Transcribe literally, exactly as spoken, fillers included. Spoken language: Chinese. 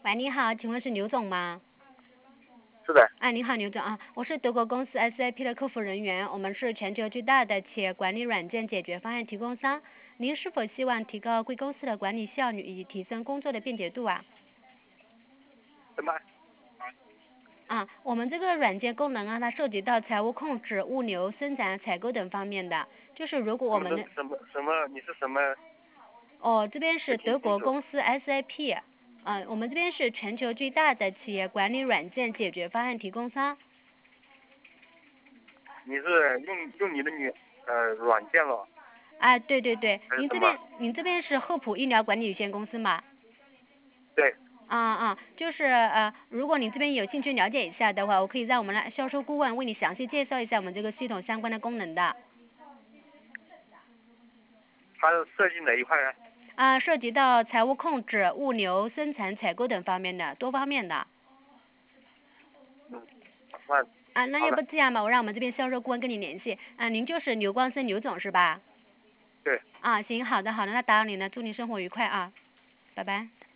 喂，你好，请问是刘总吗？ 是的。 哎，你好，刘总啊，我是德国公司 S A P 的客服人员，我们是全球最大的企业管理软件解决方案提供商。您是否希望提高贵公司的管理效率以及提升工作的便捷度啊？ 什么？ 啊，我们这个软件功能啊，它涉及到财务控制、物流、生产、采购等方面的。就是如果我们的什么什么？你是什么？ 哦，这边是德没听清楚。 国公司 S A P，啊、呃，我们这边是全球最大的企业管理软件解决方案提供商。 你是用用你的女呃软件了？ 啊，对对对， 还是什么？ 您这边您这边是厚普医疗管理有限公司吗？ 对。 啊啊，就是呃，如果你这边有兴趣了解一下的话，我可以让我们的销售顾问为你详细介绍一下我们这个系统相关的功能的。 它涉及哪一块呢？ 啊，涉及到财务控制、物流、生产、采购等方面的多方面的。 嗯，那啊，那要好的。 不这样吧，我让我们这边销售顾问跟你联系。啊，您就是刘光生刘总是吧？ 对。 啊，行，好的好的，那打扰您了，祝您生活愉快啊，拜拜。